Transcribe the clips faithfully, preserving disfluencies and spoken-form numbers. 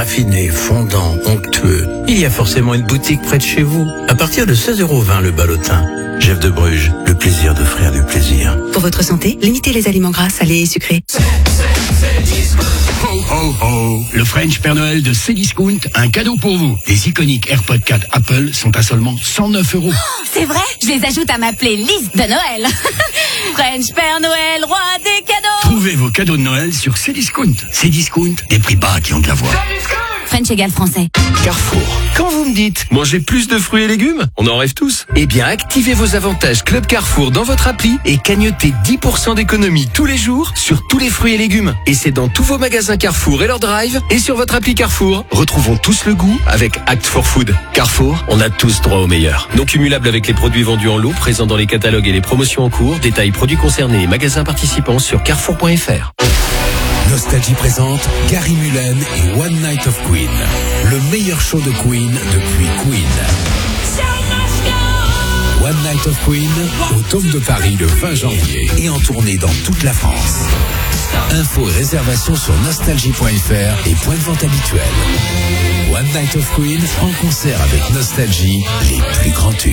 raffiné, fondant, onctueux. Il y a forcément une boutique près de chez vous. À partir de seize euros vingt le ballotin. Jeff de Bruges, le plaisir d'offrir du plaisir. Pour votre santé, limitez les aliments gras, salés et sucrés. Ho, ho, ho. Le French Père Noël de Cdiscount, un cadeau pour vous. Les iconiques AirPods quatre Apple sont à seulement cent neuf euros. Oh, c'est vrai? Je les ajoute à ma playlist de Noël. French Père Noël, roi des cadeaux. Trouvez vos cadeaux de Noël sur Cdiscount. Cdiscount, des prix bas qui ont de la voix. French égale français. Carrefour. Quand vous me dites manger plus de fruits et légumes, on en rêve tous. Eh bien, activez vos avantages Club Carrefour dans votre appli et cagnotez dix pour cent d'économie tous les jours sur tous les fruits et légumes. Et c'est dans tous vos magasins Carrefour et leur drive et sur votre appli Carrefour. Retrouvons tous le goût avec Act for Food. Carrefour, on a tous droit au meilleur. Non cumulable avec les produits vendus en lot, présents dans les catalogues et les promotions en cours. Détails produits concernés et magasins participants sur carrefour point f r. Nostalgie présente Gary Mullen et One Night of Queen. Le meilleur show de Queen depuis Queen. One Night of Queen au Dôme de Paris le vingt janvier et en tournée dans toute la France. Infos et réservations sur nostalgie point f r et points de vente habituels. One Night of Queen en concert avec Nostalgie, les plus grands tubes.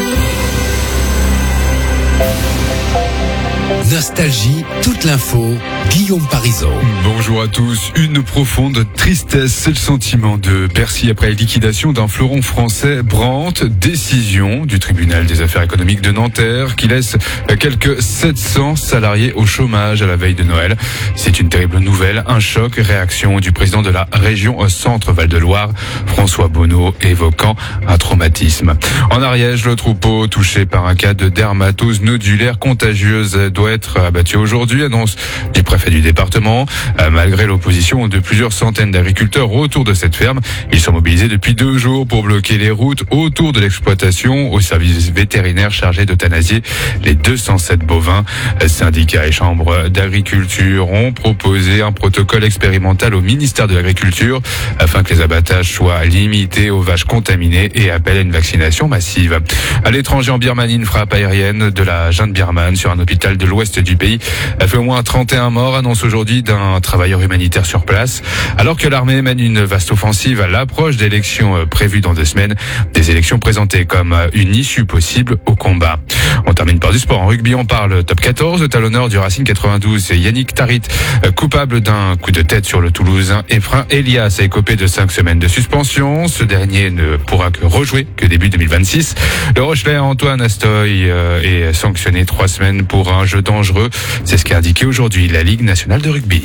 Nostalgie, toute l'info, Guillaume Parisot. Bonjour à tous. Une profonde tristesse, c'est le sentiment de Bercy après la liquidation d'un fleuron français, Brandt. Décision du tribunal des affaires économiques de Nanterre qui laisse quelques sept cents salariés au chômage à la veille de Noël. C'est une terrible nouvelle, un choc. Réaction du président de la région Centre-Val de Loire, François Bonneau, évoquant un traumatisme. En Ariège, le troupeau touché par un cas de dermatose nodulaire contagieuse doit être abattu aujourd'hui, annonce du préfet du département. Euh, malgré l'opposition de plusieurs centaines d'agriculteurs autour de cette ferme, ils sont mobilisés depuis deux jours pour bloquer les routes autour de l'exploitation au service vétérinaire chargé d'euthanasier les deux cent sept bovins. Syndicats et chambres d'agriculture ont proposé un protocole expérimental au ministère de l'Agriculture afin que les abattages soient limités aux vaches contaminées et appellent à une vaccination massive. À l'étranger, en Birmanie, une frappe aérienne de la junte birmane sur un hôpital de l'ouest du pays a fait au moins trente et un morts, annonce aujourd'hui d'un travailleur humanitaire sur place. Alors que l'armée mène une vaste offensive à l'approche d'élections prévues dans deux semaines, des élections présentées comme une issue possible au combat. On termine par du sport. En rugby, on parle top quatorze. Le talonneur du Racing quatre-vingt-douze, c'est Yannick Tarit, coupable d'un coup de tête sur le Toulousain Efrain Elias, a écopé de cinq semaines de suspension. Ce dernier ne pourra que rejouer que début deux mille vingt-six. Le Rochelais Antoine Astoy est sanctionné trois semaines pour un jeu dangereux. C'est ce qu'a indiqué aujourd'hui la Ligue nationale de rugby.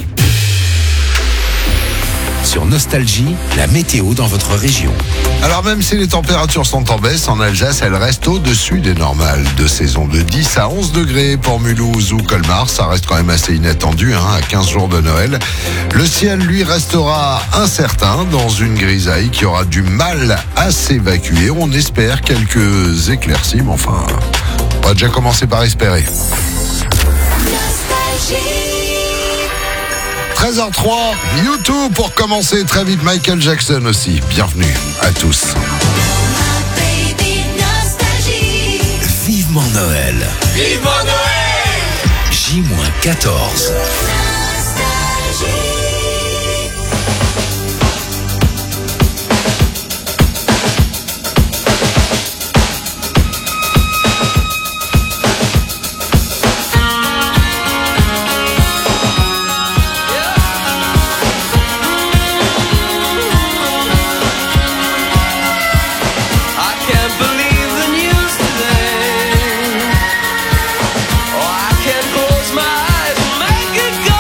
Sur Nostalgie, la météo dans votre région. Alors même si les températures sont en baisse, en Alsace, elles restent au-dessus des normales de saison. De dix à onze degrés pour Mulhouse ou Colmar, ça reste quand même assez inattendu, hein, à quinze jours de Noël. Le ciel, lui, restera incertain dans une grisaille qui aura du mal à s'évacuer. On espère quelques éclaircies, mais enfin, on va déjà commencer par espérer. treize heures trois, YouTube pour commencer très vite, Michael Jackson aussi. Bienvenue à tous. Vivement Noël. Vivement Noël! J quatorze. Close my eyes and make it go.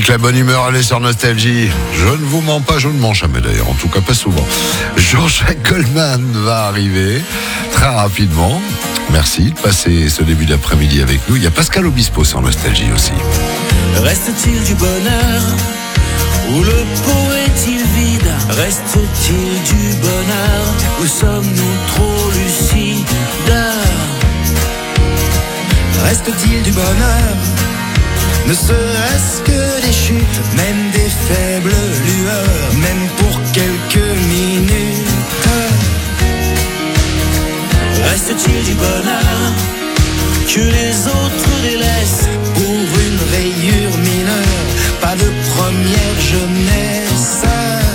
que la bonne humeur allait sur Nostalgie. Je ne vous mens pas, je ne mens jamais d'ailleurs, en tout cas pas souvent. Jean-Jacques Goldman va arriver très rapidement. Merci de passer ce début d'après-midi avec nous. Il y a Pascal Obispo sur Nostalgie aussi. Reste-t-il du bonheur ou le pot est-il vide? Reste-t-il du bonheur ou sommes-nous trop lucides? Reste-t-il du bonheur? Ne serait-ce que des chutes, même des faibles lueurs, même pour quelques minutes. Reste-t-il du bonheur que les autres délaissent pour une rayure mineure? Pas de première jeunesse.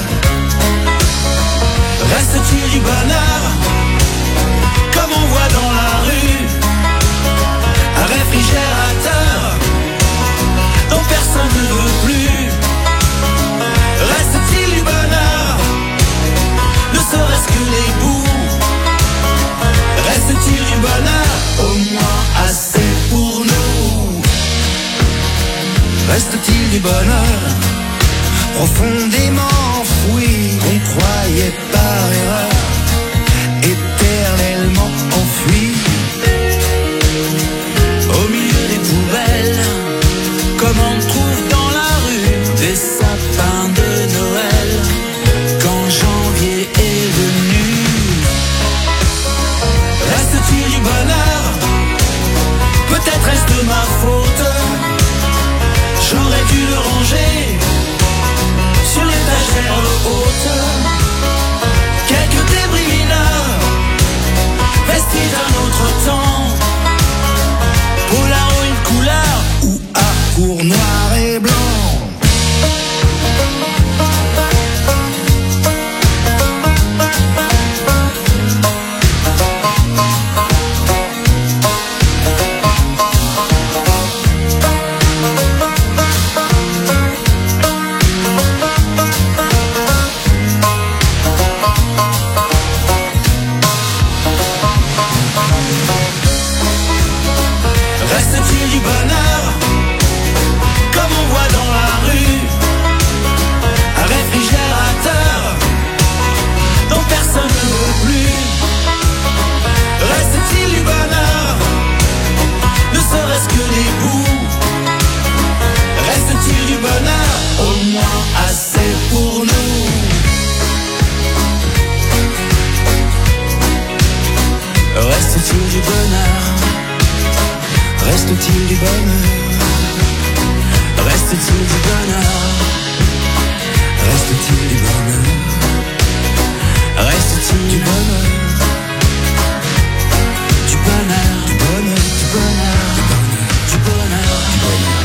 Reste-t-il du bonheur comme on voit dans la rue? Un réfrigérateur dont personne ne veut plus. Reste-t-il du bonheur, ne serait-ce que les bouts? Reste-t-il du bonheur, au moins assez pour nous? Reste-t-il du bonheur, profondément enfoui, qu'on croyait par erreur, éternellement enfui? Au milieu des poubelles, comme on trouve dans la rue des sapins de Noël, quand janvier est venu. Reste-t-il du bonheur? Peut-être est-ce de ma faute. J'aurais dû le ranger sur l'étagère haute. Quelques débris mineurs, vestis d'un autre temps. Polar ou une couleur, ou à court noir et blanc. Reste-t-il du bonheur comme on voit dans la rue? Un réfrigérateur dont personne ne veut plus. Reste-t-il du bonheur, ne serait-ce que des bouts? Reste-t-il du bonheur, au moins assez pour nous? Reste-t-il du bonheur? Reste-t-il du bonheur? Reste-t-il du bonheur? Reste-t-il du bonheur? Reste-t-il du bonheur? Du bonheur, du bonheur, du bonheur, du bonheur, du bonheur.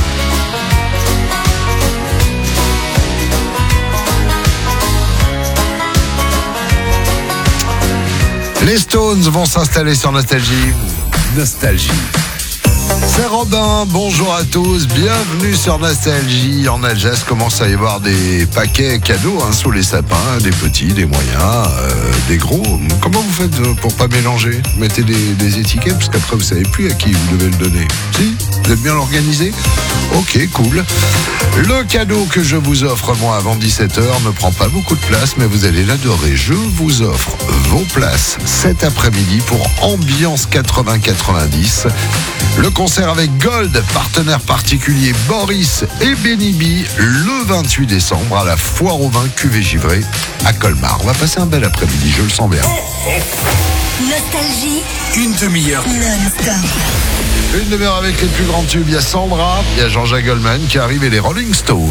Les Stones vont s'installer sur Nostalgie. Nostalgie. C'est Robin, bonjour à tous, bienvenue sur Nostalgie. En Alsace, commence à y avoir des paquets cadeaux hein, sous les sapins, des petits, des moyens, euh, des gros. Comment vous faites pour pas mélanger? Vous mettez des, des étiquettes, parce qu'après vous savez plus à qui vous devez le donner. Si? Vous êtes bien organisé? Ok, cool. Le cadeau que je vous offre, moi, avant dix-sept heures, ne prend pas beaucoup de place, mais vous allez l'adorer. Je vous offre vos places cet après-midi pour Ambiance quatre-vingts quatre-vingt-dix. Le concert avec Gold, partenaire particulier Boris et Benny B, le vingt-huit décembre à la Foire aux Vins Cuvée Givrée à Colmar. On va passer un bel après-midi, je le sens bien. Nostalgie. Une demi-heure. Non-stop. Une demi-heure avec les plus grands tubes. Il y a Sandra, il y a Jean-Jacques Goldman qui arrive et les Rolling Stones.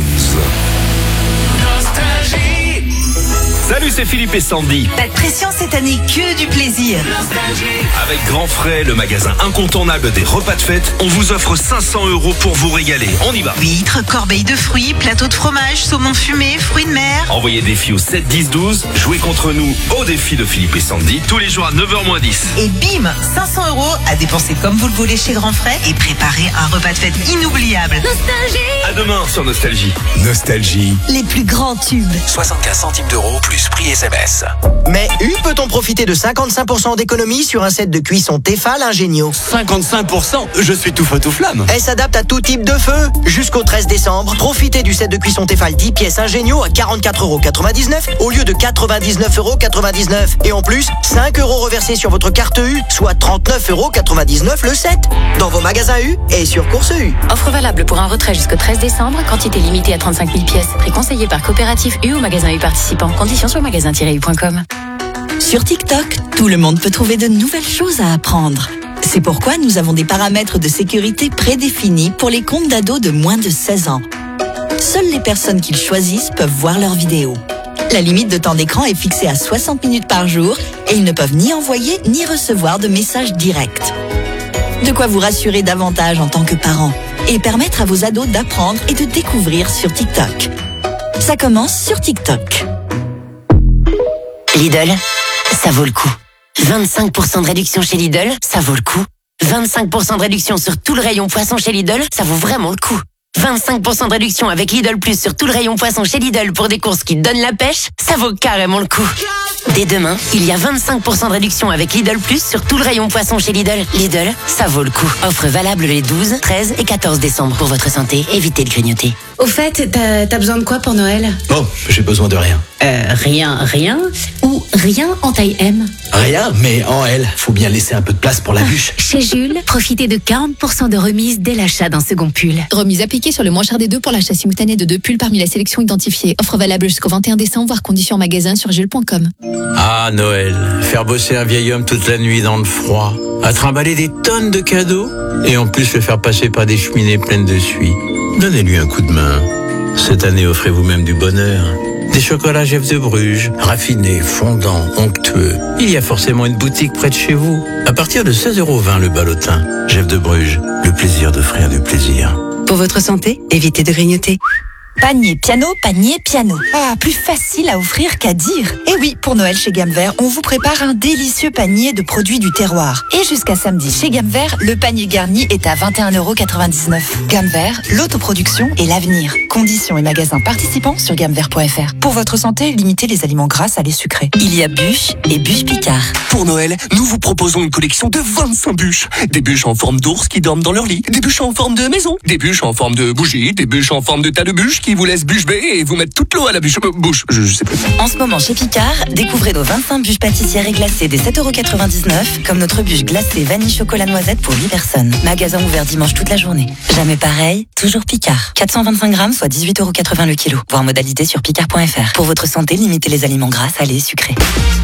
Salut, c'est Philippe et Sandy. Pas de pression cette année, que du plaisir. Avec Grand Frais, le magasin incontournable des repas de fête, on vous offre cinq cents euros pour vous régaler. On y va. Huîtres, corbeilles de fruits, plateau de fromage, saumon fumé, fruits de mer. Envoyez défi au sept dix douze. Jouez contre nous au défi de Philippe et Sandy tous les jours à neuf heures moins dix. Et bim, cinq cents euros à dépenser comme vous le voulez chez Grand Frais et préparer un repas de fête inoubliable. Nostalgie. À demain sur Nostalgie. Nostalgie. Les plus grands tubes. soixante-quinze centimes d'euros plus plus prix S M S. Mais U peut-on profiter de cinquante-cinq pour cent d'économie sur un set de cuisson Tefal Ingenio? cinquante-cinq pour cent? Je suis tout feu tout flamme. Elle s'adapte à tout type de feu. Jusqu'au treize décembre, profitez du set de cuisson Tefal dix pièces Ingenio à quarante-quatre euros quatre-vingt-dix-neuf au lieu de quatre-vingt-dix-neuf euros quatre-vingt-dix-neuf. Et en plus, cinq euros reversés sur votre carte U, soit trente-neuf euros quatre-vingt-dix-neuf le set. Dans vos magasins U et sur Course U. Offre valable pour un retrait jusqu'au treize décembre, quantité limitée à trente-cinq mille pièces. Prix conseillé par coopérative U ou magasin U participant. Conditions sur magasin tiret u point com. Sur TikTok, tout le monde peut trouver de nouvelles choses à apprendre. C'est pourquoi nous avons des paramètres de sécurité prédéfinis pour les comptes d'ados de moins de seize ans. Seules les personnes qu'ils choisissent peuvent voir leurs vidéos. La limite de temps d'écran est fixée à soixante minutes par jour et ils ne peuvent ni envoyer ni recevoir de messages directs. De quoi vous rassurer davantage en tant que parent et permettre à vos ados d'apprendre et de découvrir sur TikTok. Ça commence sur TikTok. Lidl, ça vaut le coup. vingt-cinq pour cent de réduction chez Lidl, ça vaut le coup. vingt-cinq pour cent de réduction sur tout le rayon poisson chez Lidl, ça vaut vraiment le coup. vingt-cinq pour cent de réduction avec Lidl Plus sur tout le rayon poisson chez Lidl pour des courses qui donnent la pêche, ça vaut carrément le coup. Dès demain, il y a vingt-cinq pour cent de réduction avec Lidl Plus sur tout le rayon poisson chez Lidl. Lidl, ça vaut le coup. Offre valable les douze, treize et quatorze décembre. Pour votre santé, évitez de grignoter. Au fait, t'as, t'as besoin de quoi pour Noël? Oh, j'ai besoin de rien. Euh, rien, rien? Ou rien en taille M? Rien, mais en L. Faut bien laisser un peu de place pour la bûche. Chez Jules, profitez de quarante pour cent de remise dès l'achat d'un second pull. Remise appliquée sur le moins cher des deux pour l'achat simultané de deux pulls parmi la sélection identifiée. Offre valable jusqu'au vingt et un décembre, voire conditions en magasin sur jules point com. Ah, Noël. Faire bosser un vieil homme toute la nuit dans le froid. À trimballer des tonnes de cadeaux. Et en plus le faire passer par des cheminées pleines de suie. Donnez-lui un coup de main. Cette année, offrez-vous même du bonheur. Des chocolats Jeff de Bruges, raffinés, fondants, onctueux. Il y a forcément une boutique près de chez vous. À partir de seize euros vingt le ballotin. Jeff de Bruges, le plaisir d'offrir du plaisir. Pour votre santé, évitez de grignoter. Panier piano, panier piano. Ah, plus facile à offrir qu'à dire. Et oui, pour Noël chez Gamme Vert, on vous prépare un délicieux panier de produits du terroir. Et jusqu'à samedi, chez Gamme Vert, le panier garni est à vingt et un euros quatre-vingt-dix-neuf. Gamme Vert, l'autoproduction et l'avenir. Conditions et magasins participants sur gamme vert point f r. Pour votre santé, limitez les aliments gras, salés, sucrés. Il y a bûches et bûches Picard. Pour Noël, nous vous proposons une collection de vingt-cinq bûches. Des bûches en forme d'ours qui dorment dans leur lit. Des bûches en forme de maison. Des bûches en forme de bougie. Des bûches en forme de tas de bûches qui vous laissent bûche baie et vous mettre toute l'eau à la bûche. Euh, bouche, je, je sais plus. En ce moment chez Picard, découvrez nos vingt-cinq bûches pâtissières et glacées des sept euros quatre-vingt-dix-neuf, comme notre bûche glacée vanille chocolat noisette pour huit personnes. Magasin ouvert dimanche toute la journée. Jamais pareil, toujours Picard. quatre cent vingt-cinq grammes, soit dix-huit euros quatre-vingts le kilo. Voir modalité sur picard point f r. Pour votre santé, limitez les aliments gras, salés, sucrés.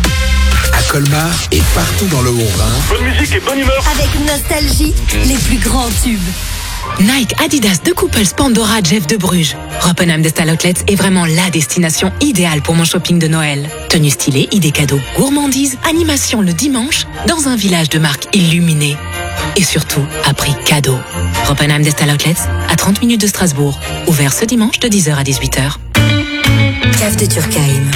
À Colmar et partout dans le Haut-Rhin. Bonne musique et bonne humeur. Avec nostalgie, les plus grands tubes. Nike, Adidas, De Couples, Pandora, Jeff de Bruges. Ropenham de Style Outlets est vraiment la destination idéale pour mon shopping de Noël. Tenues stylées, idées cadeaux, gourmandises, animation le dimanche dans un village de marque illuminé. Et surtout, à prix cadeau. Ropenham de Style Outlets, à trente minutes de Strasbourg. Ouvert ce dimanche de dix heures à dix-huit heures. Cave de Turckheim.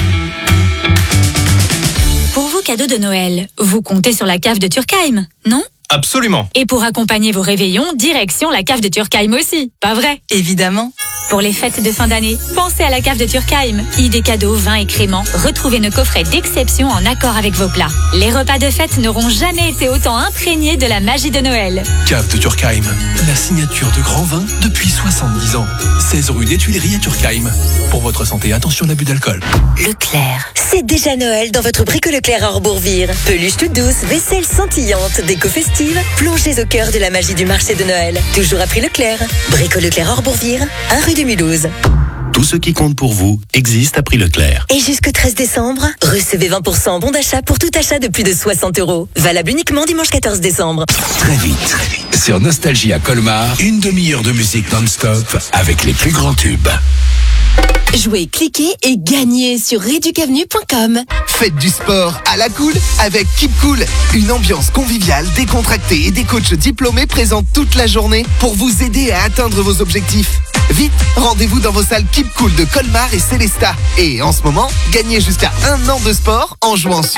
Pour vos cadeaux de Noël, vous comptez sur la cave de Turckheim, non? Absolument. Et pour accompagner vos réveillons, direction la cave de Turckheim aussi, pas vrai? Évidemment. Pour les fêtes de fin d'année, pensez à la cave de Turckheim. Idées cadeaux, vins et créments, retrouvez nos coffrets d'exception en accord avec vos plats. Les repas de fête n'auront jamais été autant imprégnés de la magie de Noël. Cave de Turckheim, la signature de grands vins depuis soixante-dix ans. seize rue des Tuileries à Turckheim. Pour votre santé, attention à l'abus d'alcool. Leclerc. C'est déjà Noël dans votre Brico Leclerc à Orbourvire. Peluche toute douce, vaisselle scintillante, déco festive, plongez au cœur de la magie du marché de Noël. Toujours à prix Leclerc. Brico Leclerc Orbourvire, un rue de Mulhouse. Tout ce qui compte pour vous existe à prix Leclerc. Et jusqu'au treize décembre, recevez vingt pour cent en bon d'achat pour tout achat de plus de soixante euros. Valable uniquement dimanche quatorze décembre. Très vite, très vite. Sur Nostalgie à Colmar, une demi-heure de musique non-stop avec les plus grands tubes. Jouez, cliquez et gagnez sur reducavenue point com. Faites du sport à la cool avec Keep Cool. Une ambiance conviviale, décontractée et des coachs diplômés présents toute la journée pour vous aider à atteindre vos objectifs. Vite, rendez-vous dans vos salles Keep Cool de Colmar et Célestat. Et en ce moment, gagnez jusqu'à un an de sport en jouant sur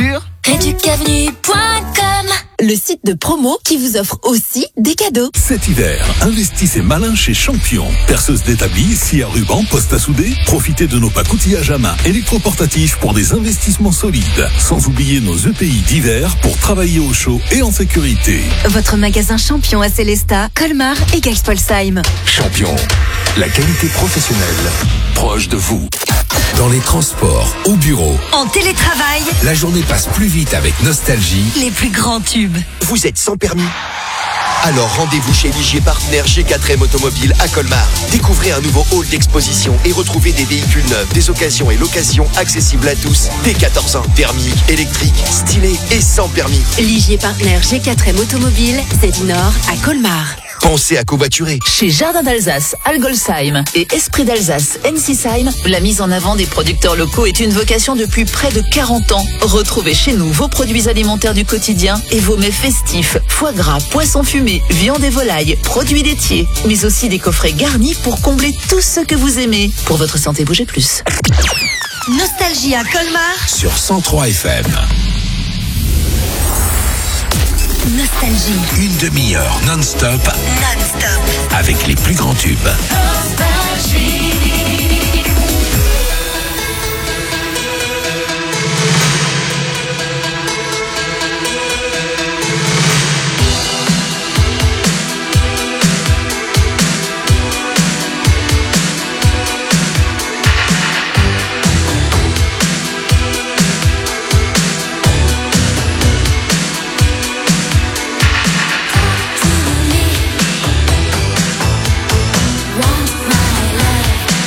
Reducavenue point com, le site de promo qui vous offre aussi des cadeaux. Cet hiver, investissez malin chez Champion. Perceuse d'établi, scie à ruban, poste à souder. Profitez de nos packs outillages à main électroportatifs pour des investissements solides. Sans oublier nos E P I d'hiver pour travailler au chaud et en sécurité. Votre magasin Champion à Célestat, Colmar et Geilspolsheim. Champion, la qualité professionnelle proche de vous. Dans les transports, au bureau, En télétravail, la journée passe plus vite avec Nostalgie. les plus grands tubes. Vous êtes sans permis? Alors rendez-vous chez Ligier Partenaire G quatre M Automobile à Colmar. Découvrez un nouveau hall d'exposition et retrouvez des véhicules neufs, des occasions et locations accessibles à tous. Dès quatorze ans, thermique, électrique, stylé et sans permis. Ligier Partenaire G quatre M Automobile, c'est du Nord à Colmar. Pensez à covoiturer. Chez Jardin d'Alsace, Algolsheim et Esprit d'Alsace, Ensisheim, la mise en avant des producteurs locaux est une vocation depuis près de quarante ans. Retrouvez chez nous vos produits alimentaires du quotidien et vos mets festifs, foie gras, poisson fumé, viande et volaille, produits laitiers, mais aussi des coffrets garnis pour combler tout ce que vous aimez. Pour votre santé, bougez plus. Nostalgie à Colmar. Sur cent trois F M. Nostalgie. Une demi-heure non-stop Non-stop. avec les plus grands tubes. Want my love.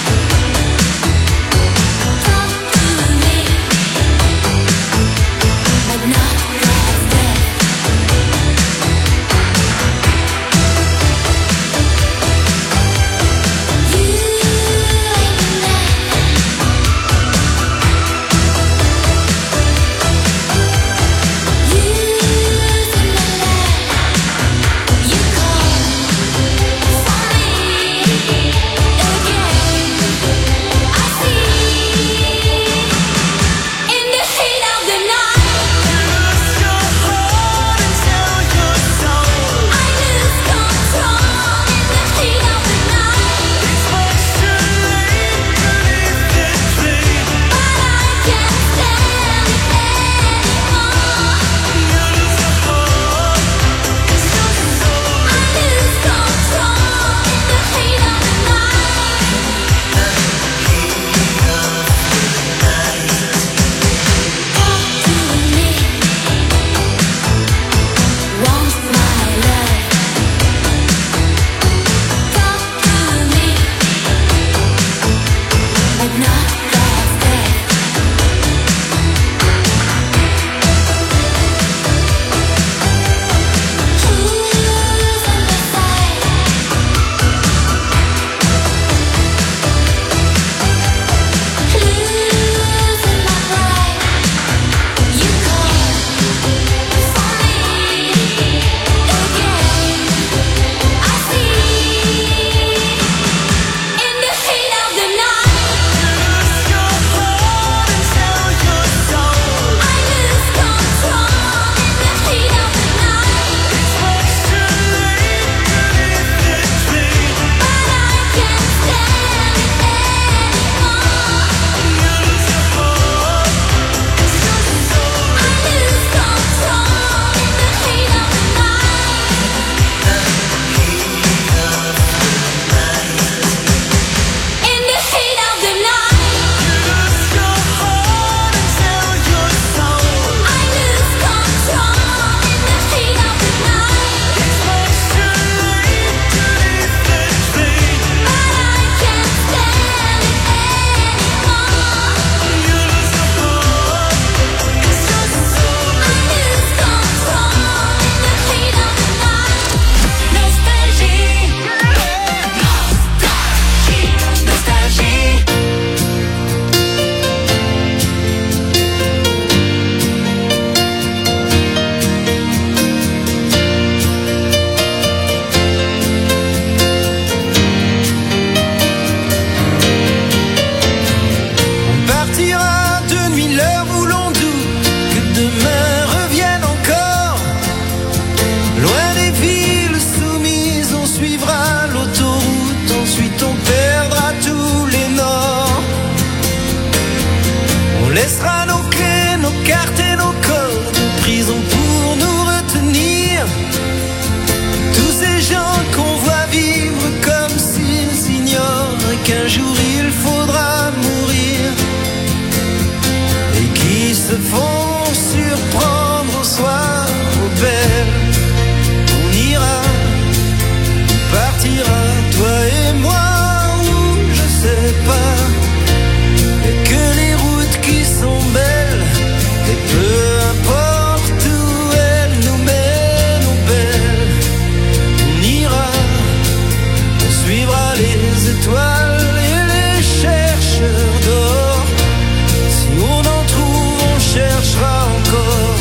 qu'importe où elle nous mène, oh belle, on ira, on suivra les étoiles et les chercheurs d'or. Si on en trouve, on cherchera encore.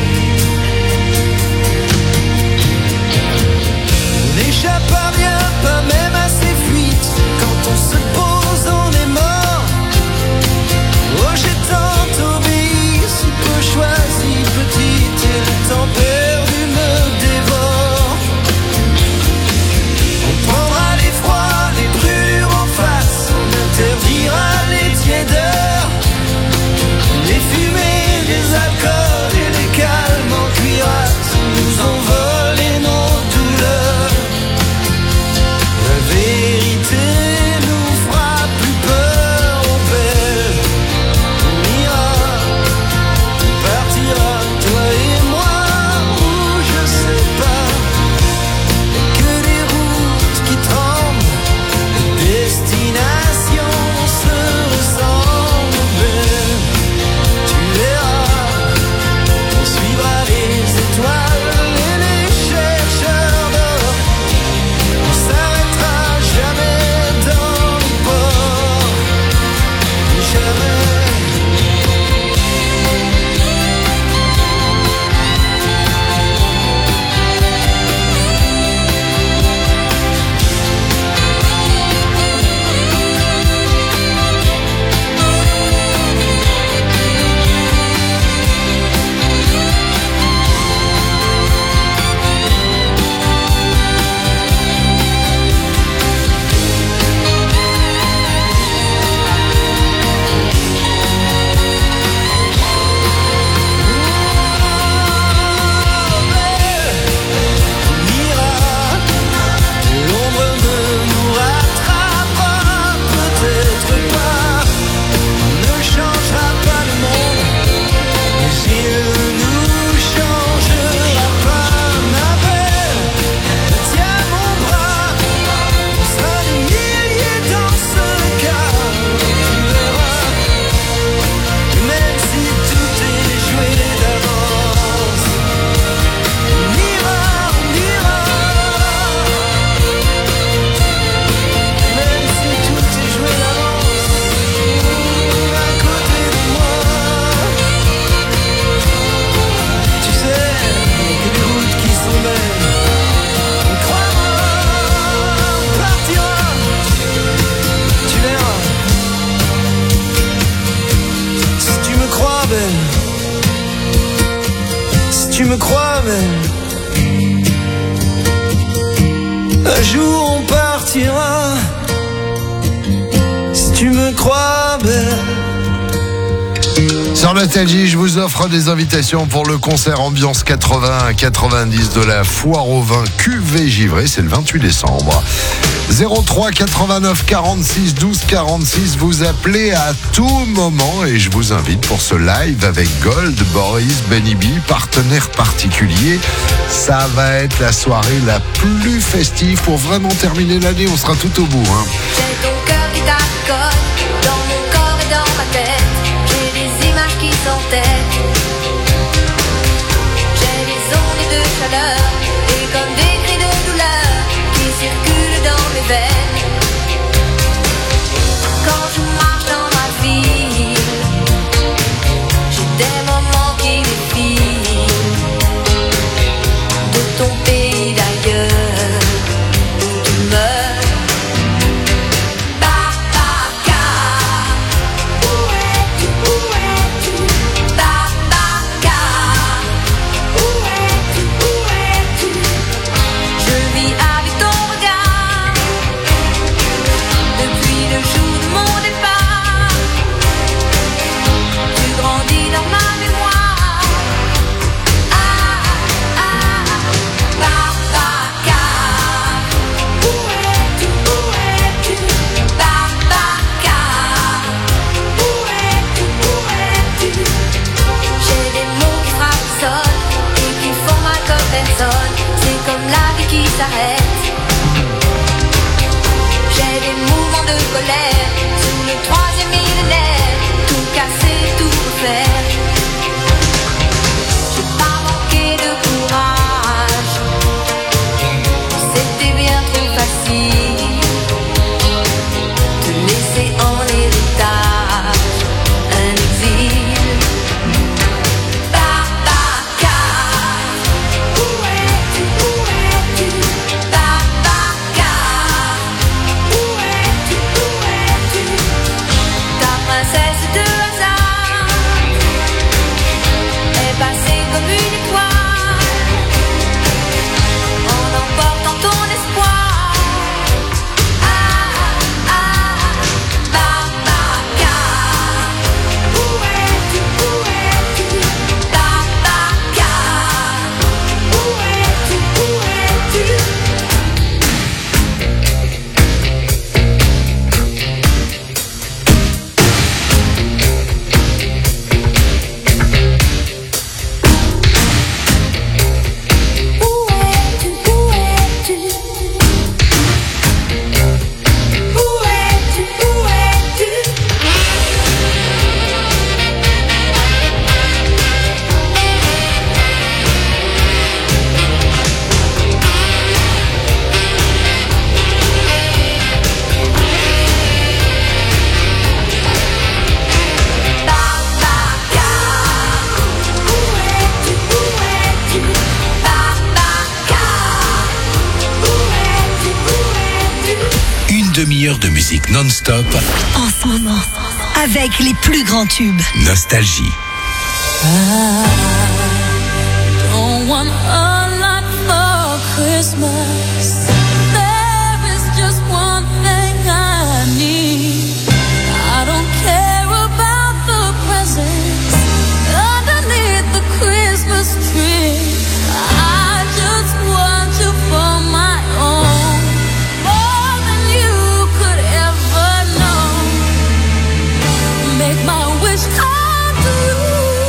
On n'échappe à rien, pas même à ses fuites. Quand on se pose, on est mort. Oh, j'ai tant obéi, si peu choisi, petite, et le temps perdu me dévore. On prendra les froids, les brûlures en face, on interdira les tiédeurs, les fumées, les alcools et les calmes en cuirasse nous ont volé nos douleurs. La vérité nous fera plus peur, oh belle. On ira, on partira, toi et moi, ou je sais pas. Y'a que des routes qui tremblent, les destinations se ressemblent, oh belle. Tu verras, on suivra les étoiles et les chercheurs d'or. On s'arrêtera jamais dans le port, jamais. L'ombre ne nous rattrapera peut-être pas, ne changera pas le monde, mais il nous changera pas. Ma belle, tiens mon bras, on sera des milliers dans ce cas, tu verras, même si tout est joué d'avance. On ira, on ira, même si tout est joué d'avance, à côté de moi. Tu sais, que des routes qui sont belles, on croira, on partira, tu verras. Si tu me crois belle, si tu me crois belle, un jour on partira. Si tu me crois belle. Sur Nostalgie, je vous offre des invitations pour le concert Ambiance quatre-vingts à quatre-vingt-dix de la Foire au Vin Cuvée Givré. C'est le vingt-huit décembre. zéro trois quatre-vingt-neuf quarante-six douze quarante-six. Vous appelez à tout moment et je vous invite pour ce live avec Gold, Boris, Benny B, partenaire particulier. Ça va être la soirée la plus festive pour vraiment terminer l'année. On sera tout au bout. Hein. J'ai ton cœur qui t'accorde dans mon corps et dans ma tête. J'ai des images qui s'entêtent. J'ai des ondes de chaleur et comme des cris de douleur qui circulent dans mes veines. Quand je marche dans ma ville, j'ai des moments qui défilent de ton pays d'ailleurs où tu meurs. demi-heure de musique non-stop. En ce moment, avec les plus grands tubes. Nostalgie. I don't want a lot for Christmas. There is just one thing I need. I don't care about the presents underneath the Christmas tree. I just want you for my own, more than you could ever know. Make my wish come true.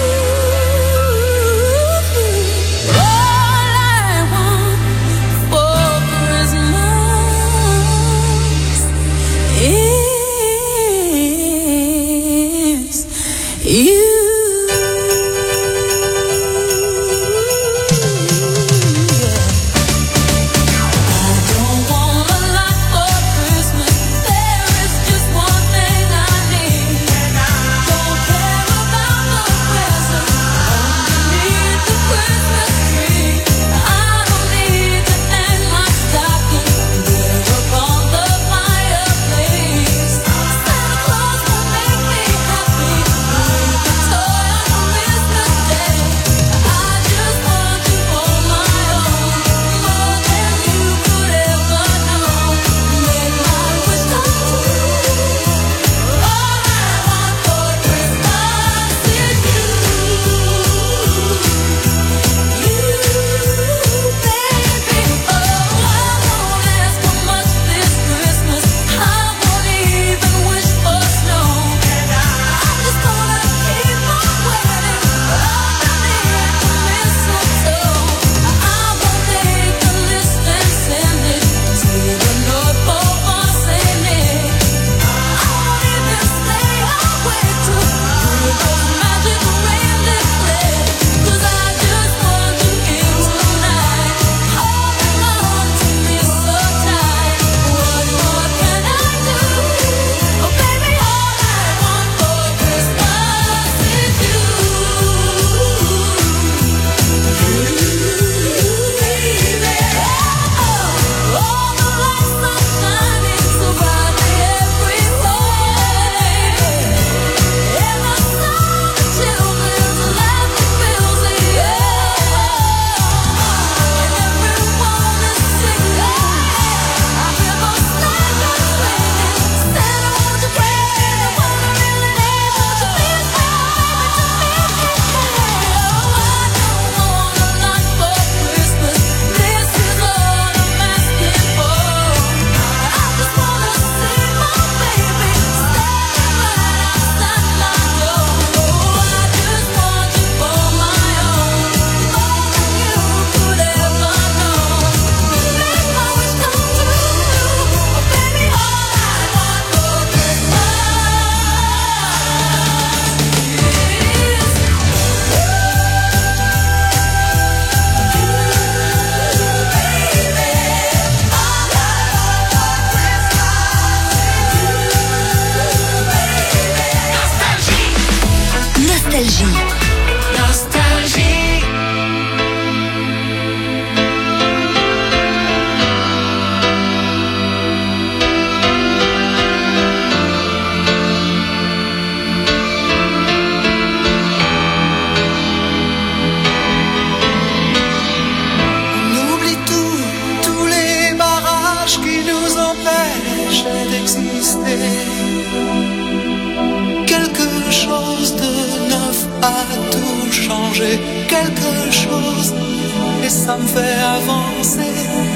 Quelque chose et ça me fait avancer.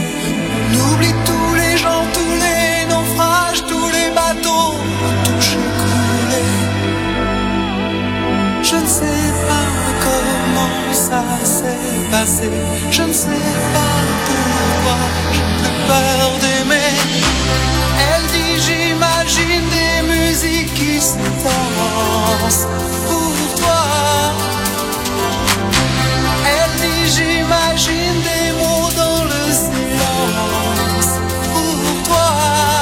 On oublie tous les gens, tous les naufrages, tous les bateaux touchés, coulés. Je ne sais pas comment ça s'est passé. Je ne sais pas pourquoi j'ai peur d'aimer. Elle dit j'imagine des musiques qui se dansent pour toi. J'imagine des mots dans le silence pour toi.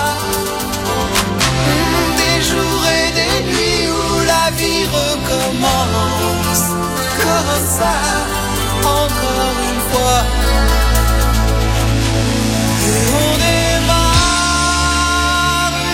Des jours et des nuits où la vie recommence comme ça, encore une fois. Et on démarre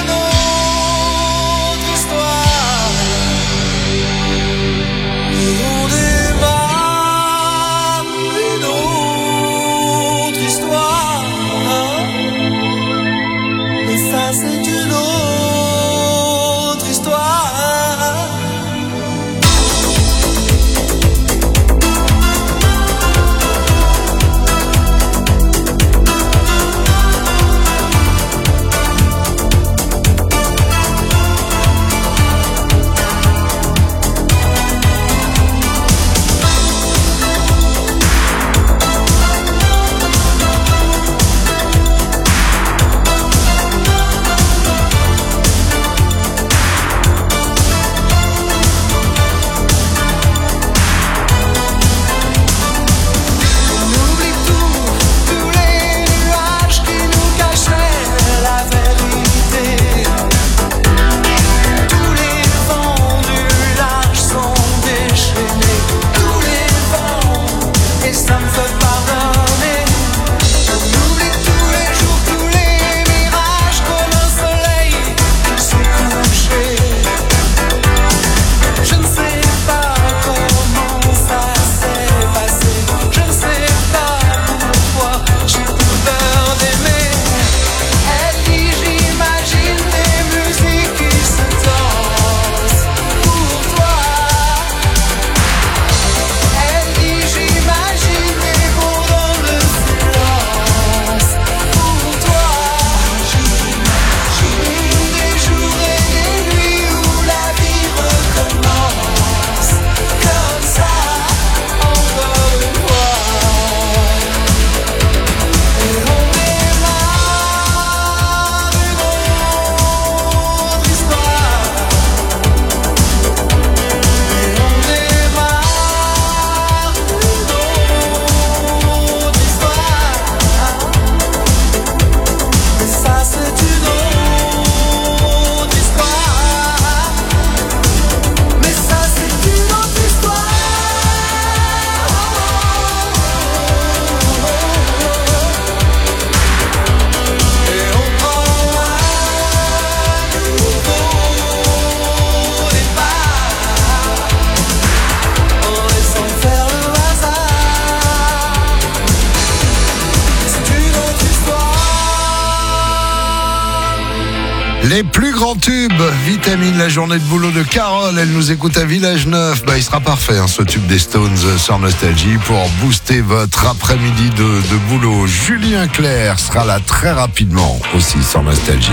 Les plus grands tubes, Vitamine, la journée de boulot de Carole, elle nous écoute à Village Neuf. Bah, il sera parfait, hein, ce tube des Stones sur Nostalgie pour booster votre après-midi de, de boulot. Julien Clerc sera là très rapidement aussi sur Nostalgie.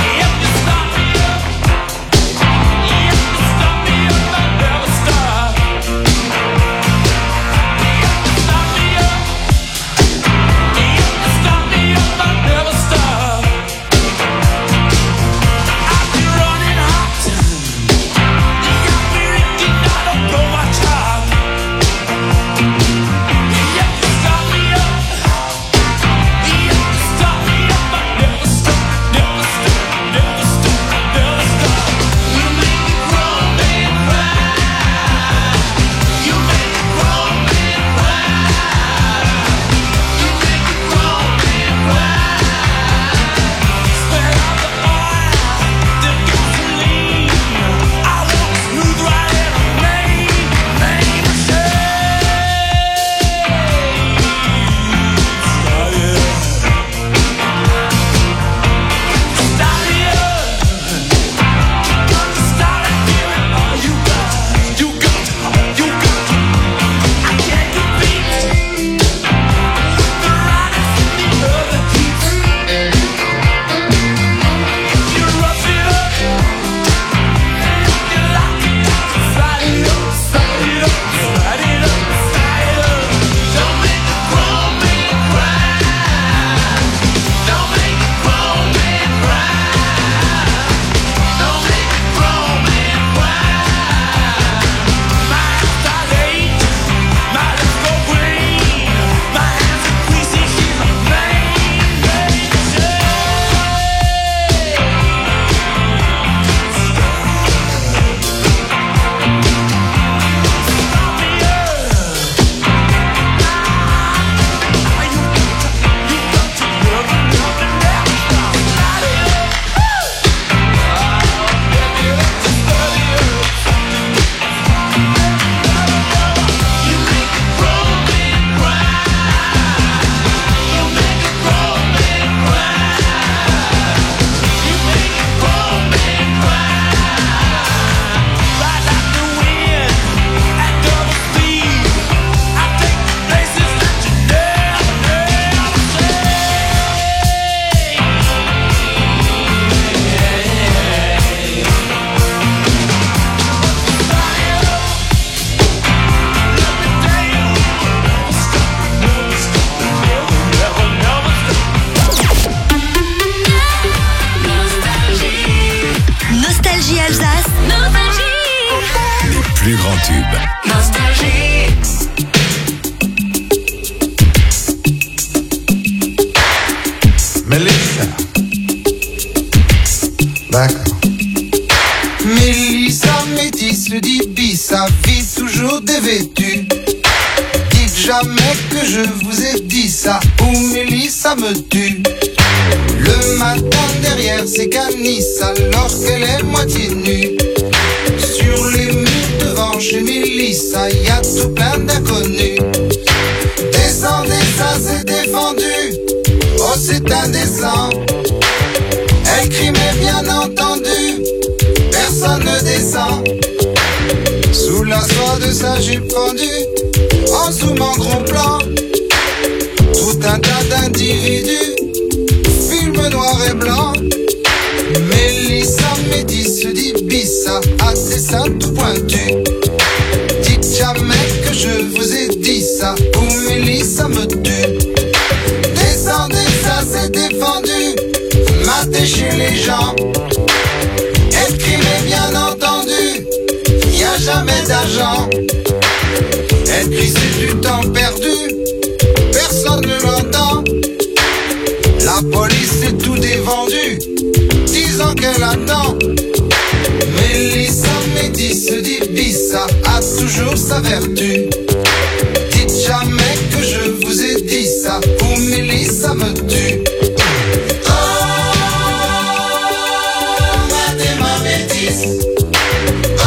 Plus grand tube. Nostalgie. Mélissa. D'accord. Mélissa, métisse, dit Bissa, vie toujours dévêtue. Dites jamais que je vous ai dit ça, ou Mélissa me tue. Le matin derrière ses canisses, alors qu'elle est moitié nue. Sur les murs devant chez Mélissa, y a tout plein d'inconnus. Descendez, ça c'est défendu. Oh, c'est indécent. Elle crie, mais bien entendu, personne ne descend. Sous la soie de sa jupe fendue, en zoom en gros plan, tout un tas d'individus, film noir et blanc. Mélissa, métisse, dit Bissa, à ses seins tout pointus. Dites jamais que je vous ai dit ça, ou Mélissa me tue. Descendez, ça c'est défendu, matez chez les gens. Elle crie, mais bien entendu, y a jamais d'argent. Elle crie, c'est du temps perdu, personne ne l'entend. La police est tout dévendu, disant qu'elle attend. Mélissa, métisse, dit Bissa, a toujours sa vertu. Dites jamais que je vous ai dit ça, ou Mélissa me tue. Oh, matez ma métisse. Oh,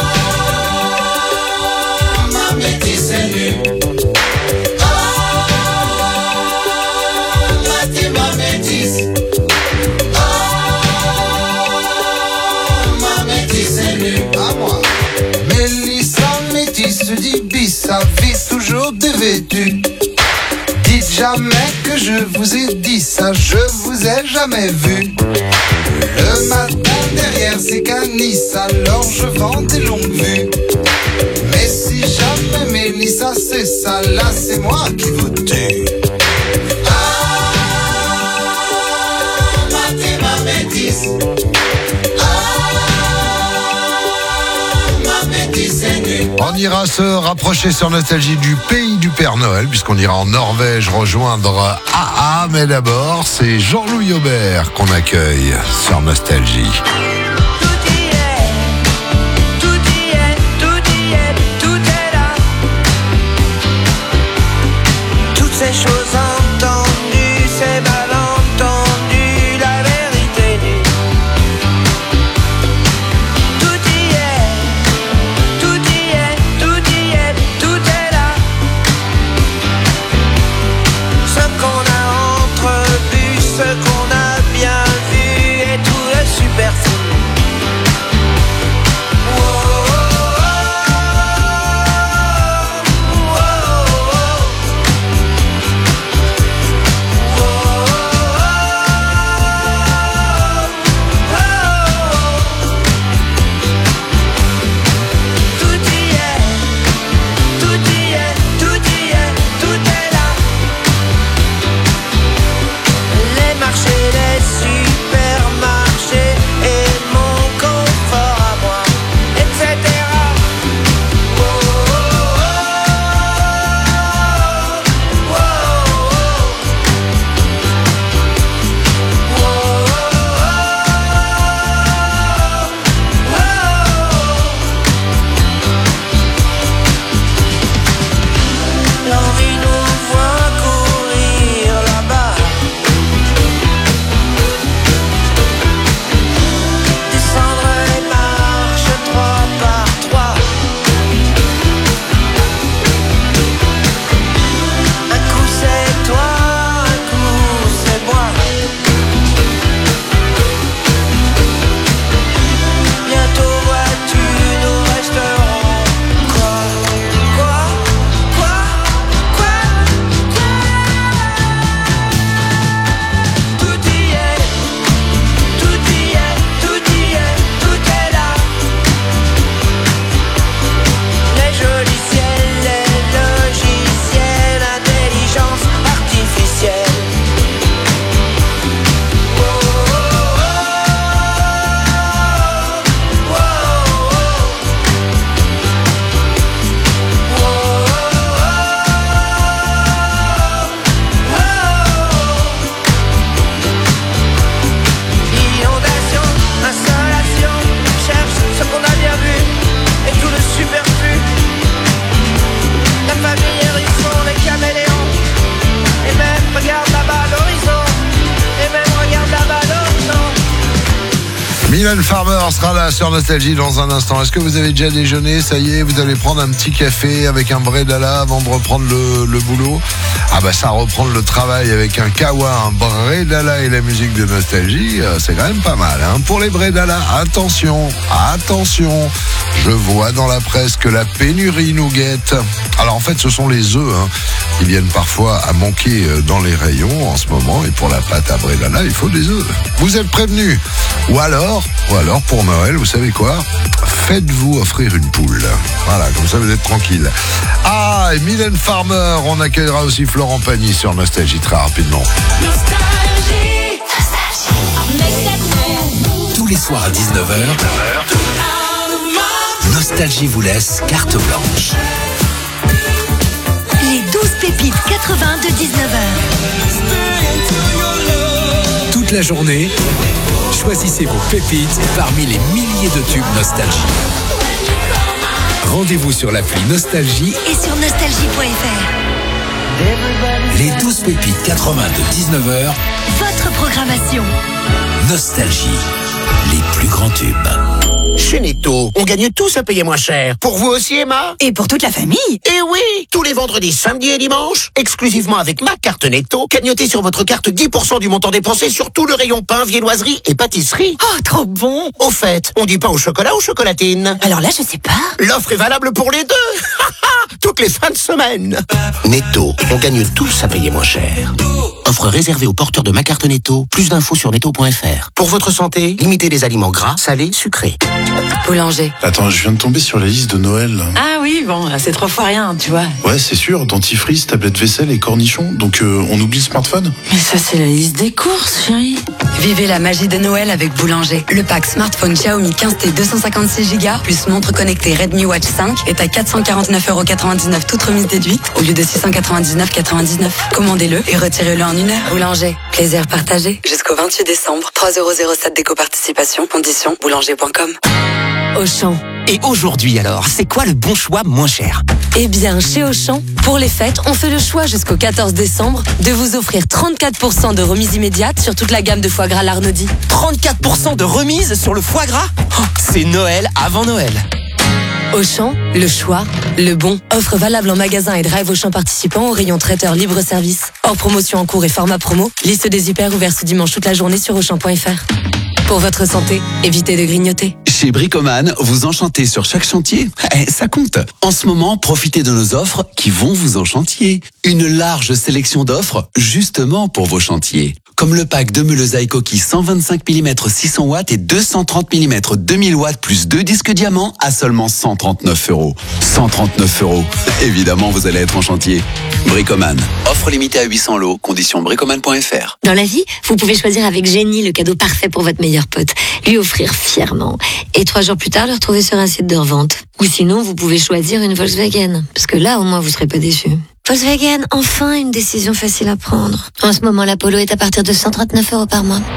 ma métisse est nue. Oh, matez ma métisse. Oh, sa vie toujours dévêtue. Dites jamais que je vous ai dit ça, je vous ai jamais vu. Le matin derrière c'est Canis, alors je vends des longues vues. Mais si jamais Mélissa c'est ça, là c'est moi qui vous tue. On ira se rapprocher sur Nostalgie du pays du Père Noël, puisqu'on ira en Norvège rejoindre A A. Mais d'abord, c'est Jean-Louis Aubert qu'on accueille sur Nostalgie. Ces choses entendues, ces malentendus, la vérité nue. Tout y est, tout y est, tout y est, tout est là. Ce qu'on a entrevu, ce qu'on a bien vu, et tout le superflu. Mylène Farmer sera là sur Nostalgie dans un instant. Est-ce que vous avez déjà déjeuné? Ça y est, vous allez prendre un petit café avec un Bredala avant de reprendre le, le boulot? Ah bah ça, reprendre le travail avec un Kawa, un Bredala et la musique de Nostalgie, c'est quand même pas mal. Hein. Pour les Bredala, attention, attention. Je vois dans la presse que la pénurie nous guette. Alors en fait, ce sont les œufs hein, qui viennent parfois à manquer dans les rayons en ce moment. Et pour la pâte à Bredala, il faut des œufs. Vous êtes prévenus. Ou alors, ou alors pour Noël, vous savez quoi? Faites-vous offrir une poule. Voilà, comme ça vous êtes tranquille. Ah, et Mylène Farmer, on accueillera aussi Florent Pagny sur Nostalgie très rapidement. Nostalgie. Nostalgie. Tous les soirs à dix-neuf heures, Nostalgie vous laisse carte blanche. Les douze pépites quatre-vingts de dix-neuf heures. Toute la journée, choisissez vos pépites parmi les milliers de tubes Nostalgie. Rendez-vous sur l'appli Nostalgie et sur nostalgie point f r. Les douze pépites quatre-vingts de dix-neuf heures. Votre programmation. Nostalgie, les plus grands tubes. Chez Netto, on gagne tous à payer moins cher. Pour vous aussi, Emma? Et pour toute la famille? Et oui, tous les vendredis, samedis et dimanches, exclusivement avec ma carte Netto, cagnotez sur votre carte dix pour cent du montant dépensé sur tout le rayon pain, viennoiserie et pâtisserie. Oh, trop bon! Au fait, on dit pain au chocolat ou chocolatine? Alors là, je sais pas. L'offre est valable pour les deux. Toutes les fins de semaine. Netto, on gagne tous à payer moins cher. Offre réservée aux porteurs de ma carte Netto. Plus d'infos sur netto point f r. Pour votre santé, limitez les aliments gras, salés, sucrés. Boulanger. Attends, je viens de tomber sur la liste de Noël. Ah oui, bon, c'est trois fois rien, tu vois. Ouais, c'est sûr, dentifrice, tablette vaisselle et cornichons. Donc euh, on oublie le smartphone? Mais ça, c'est la liste des courses, chérie. Vivez la magie de Noël avec Boulanger. Le pack smartphone Xiaomi quinze T deux cent cinquante-six giga plus montre connectée Redmi Watch cinq est à quatre cent quarante-neuf euros quatre-vingt-dix-neuf toute remise déduite au lieu de six cent quatre-vingt-dix-neuf euros quatre-vingt-dix-neuf. Commandez-le et retirez-le en une heure. Boulanger. Plaisir partagé. Jusqu'au vingt-huit décembre. trois euros zéro sept d'éco-participation. Conditions boulanger point com. Auchan. Et aujourd'hui alors, c'est quoi le bon choix moins cher? Eh bien, chez Auchan, pour les fêtes, on fait le choix jusqu'au quatorze décembre de vous offrir trente-quatre pour cent de remise immédiate sur toute la gamme de foie gras Larnaudy. trente-quatre pour cent de remise sur le foie gras? Oh, c'est Noël avant Noël. Auchan, le choix, le bon. Offre valable en magasin et drive Auchan participant au rayon traiteur libre-service. Hors promotion en cours et format promo. Liste des hyper ouverts ce dimanche toute la journée sur auchan point f r. Pour votre santé, évitez de grignoter. Chez Bricoman, vous enchantez sur chaque chantier. Eh, ça compte. En ce moment, profitez de nos offres qui vont vous enchantier. Une large sélection d'offres justement pour vos chantiers. Comme le pack de meules Aikoki cent vingt-cinq millimètres six cents watts et deux cent trente millimètres deux mille watts plus deux disques diamants à seulement cent trente-neuf euros. cent trente-neuf euros. Évidemment, vous allez être en chantier. Bricoman. Offre limitée à huit cents lots. Conditions bricoman point f r. Dans la vie, vous pouvez choisir avec génie le cadeau parfait pour votre meilleur pote. Lui offrir fièrement. Et trois jours plus tard, le retrouver sur un site de revente. Ou sinon, vous pouvez choisir une Volkswagen. Parce que là, au moins, vous serez pas déçus. Volkswagen, enfin une décision facile à prendre. En ce moment, la Polo est à partir de cent trente-neuf euros par mois.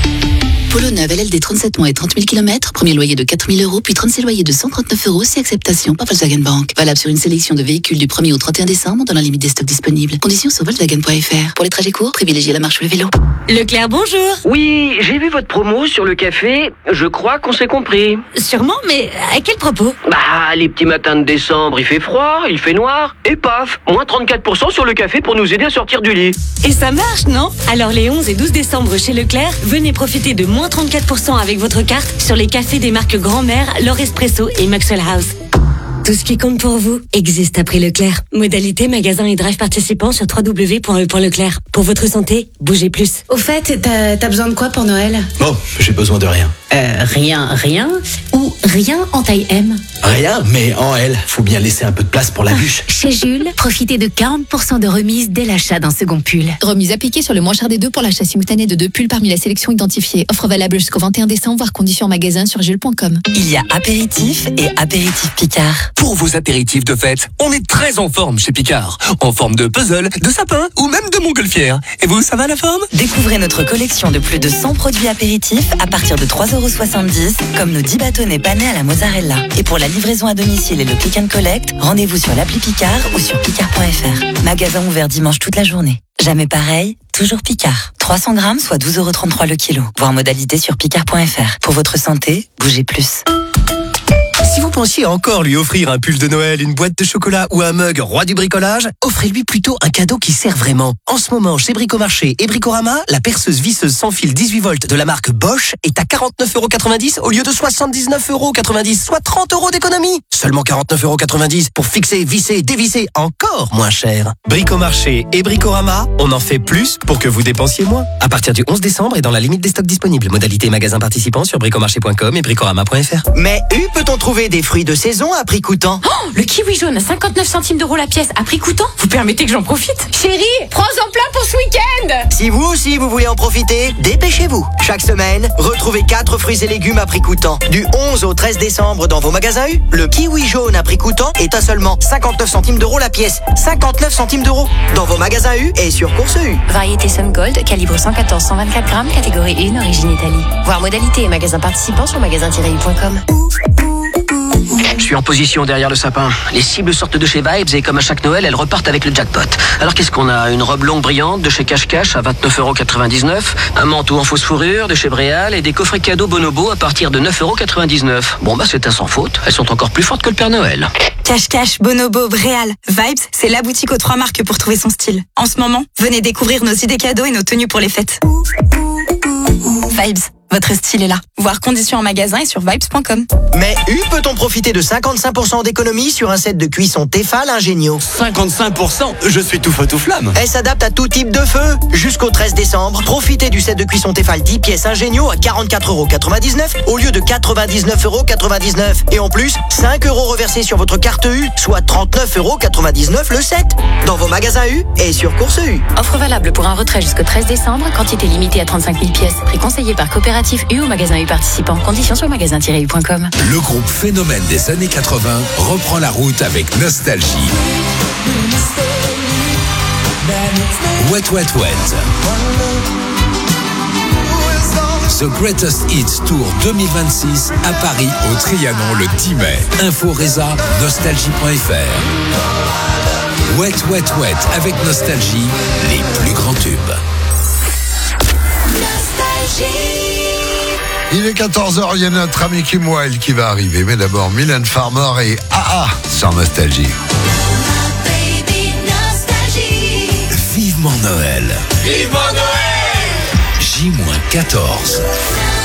Polo neuve L L D trente-sept mois et trente mille kilomètres. Premier loyer de quatre mille euros, puis trente-six loyers de cent trente-neuf euros, si acceptation par Volkswagen Bank. Valable sur une sélection de véhicules du premier au trente et un décembre dans la limite des stocks disponibles. Conditions sur volkswagen point f r. Pour les trajets courts, privilégiez la marche ou le vélo. Leclerc, bonjour. Oui, j'ai vu votre promo sur le café. Je crois qu'on s'est compris. Sûrement, mais à quel propos? Bah, les petits matins de décembre, il fait froid, il fait noir, et paf, moins trente-quatre pour cent sur le café pour nous aider à sortir du lit. Et ça marche, non? Alors les onze et douze décembre chez Leclerc, venez profiter de moins trente-quatre pour cent avec votre carte sur les cafés des marques Grand-Mère, L'Or Espresso et Maxwell House. Tout ce qui compte pour vous existe à prix Leclerc. Modalité, magasin et drive participants sur w w w point e point leclerc. Pour votre santé, bougez plus. Au fait, t'as, t'as besoin de quoi pour Noël? Bon, j'ai besoin de rien. Euh, rien, rien? Ou rien en taille M? Rien, mais en L. Faut bien laisser un peu de place pour la bûche. Chez Jules, profitez de quarante pour cent de remise dès l'achat d'un second pull. Remise appliquée sur le moins cher des deux pour l'achat simultané de deux pulls parmi la sélection identifiée. Offre valable jusqu'au vingt et un décembre, voire conditions en magasin sur jules point com. Il y a apéritif et apéritif Picard. Pour vos apéritifs de fête, on est très en forme chez Picard. En forme de puzzle, de sapin ou même de montgolfière. Et vous, ça va la forme? Découvrez notre collection de plus de cent produits apéritifs à partir de trois euros soixante-dix, comme nos dix bâtonnets panés à la mozzarella. Et pour la livraison à domicile et le click and collect, rendez-vous sur l'appli Picard ou sur picard point f r. Magasin ouvert dimanche toute la journée. Jamais pareil, toujours Picard. trois cents grammes, soit douze euros trente-trois le kilo. Voir modalité sur picard point f r. Pour votre santé, bougez plus. Si vous pensiez encore lui offrir un pull de Noël, une boîte de chocolat ou un mug roi du bricolage, offrez-lui plutôt un cadeau qui sert vraiment. En ce moment, chez Bricomarché et Bricorama, la perceuse visseuse sans fil dix-huit volts de la marque Bosch est à quarante-neuf euros quatre-vingt-dix au lieu de soixante-dix-neuf euros quatre-vingt-dix, soit trente euros d'économie. Seulement quarante-neuf euros quatre-vingt-dix pour fixer, visser, dévisser, encore moins cher. Bricomarché et Bricorama, on en fait plus pour que vous dépensiez moins. À partir du onze décembre et dans la limite des stocks disponibles. Modalité magasin participant sur bricomarché point com et bricorama point f r. Mais où peut-on trouver des fruits de saison à prix coûtant? Oh, le kiwi jaune à cinquante-neuf centimes d'euros la pièce à prix coûtant? Vous permettez que j'en profite? Chérie, prends-en plein pour ce week-end! Si vous aussi vous voulez en profiter, dépêchez-vous. Chaque semaine, retrouvez quatre fruits et légumes à prix coûtant. Du onze au treize décembre dans vos magasins U, le kiwi jaune à prix coûtant est à seulement cinquante-neuf centimes d'euros la pièce. cinquante-neuf centimes d'euros dans vos magasins U et sur Course U. Variété Sun Gold, calibre cent quatorze à cent vingt-quatre grammes, catégorie un, origine Italie. Voir modalité et magasin participant sur magasin tiret u point com. suis en position derrière le sapin. Les cibles sortent de chez Vibes et comme à chaque Noël, elles repartent avec le jackpot. Alors qu'est-ce qu'on a? Une robe longue brillante de chez Cache Cache à vingt-neuf euros quatre-vingt-dix-neuf, un manteau en fausse fourrure de chez Bréal et des coffrets cadeaux Bonobo à partir de neuf euros quatre-vingt-dix-neuf. Bon bah c'est un sans faute. Elles sont encore plus fortes que le Père Noël. Cache Cache, Bonobo, Bréal, Vibes, c'est la boutique aux trois marques pour trouver son style. En ce moment, venez découvrir nos idées cadeaux et nos tenues pour les fêtes. Vibes, votre style est là. Voir conditions en magasin et sur vibes point com. Mais U peut-on profiter de cinquante-cinq pour cent d'économie sur un set de cuisson Tefal Ingenio? cinquante-cinq pour cent? Je suis tout feu tout flamme. Elle s'adapte à tout type de feu. Jusqu'au treize décembre, profitez du set de cuisson Tefal dix pièces Ingenio à quarante-quatre euros quatre-vingt-dix-neuf au lieu de quatre-vingt-dix-neuf euros quatre-vingt-dix-neuf. Et en plus, cinq euros reversés sur votre carte U, soit trente-neuf euros quatre-vingt-dix-neuf le set. Dans vos magasins U et sur Course U. Offre valable pour un retrait jusqu'au treize décembre. Quantité limitée à trente-cinq mille pièces. Prix conseillé par Coopérative U au magasin U participant. Conditions sur magasin tiret u point com. Le groupe phénomène des années quatre-vingts reprend la route avec Nostalgie. Wet Wet Wet. The Greatest Hits Tour deux mille vingt-six à Paris au Trianon le dix mai. Info Reza, nostalgie point f r. Wet Wet Wet avec Nostalgie, les plus grands tubes. Il est quatorze heures, il y a notre ami Kim Wilde qui va arriver. Mais d'abord, Mylène Farmer et A A sur Nostalgie. Vivement Noël. Vivement Noël! J quatorze.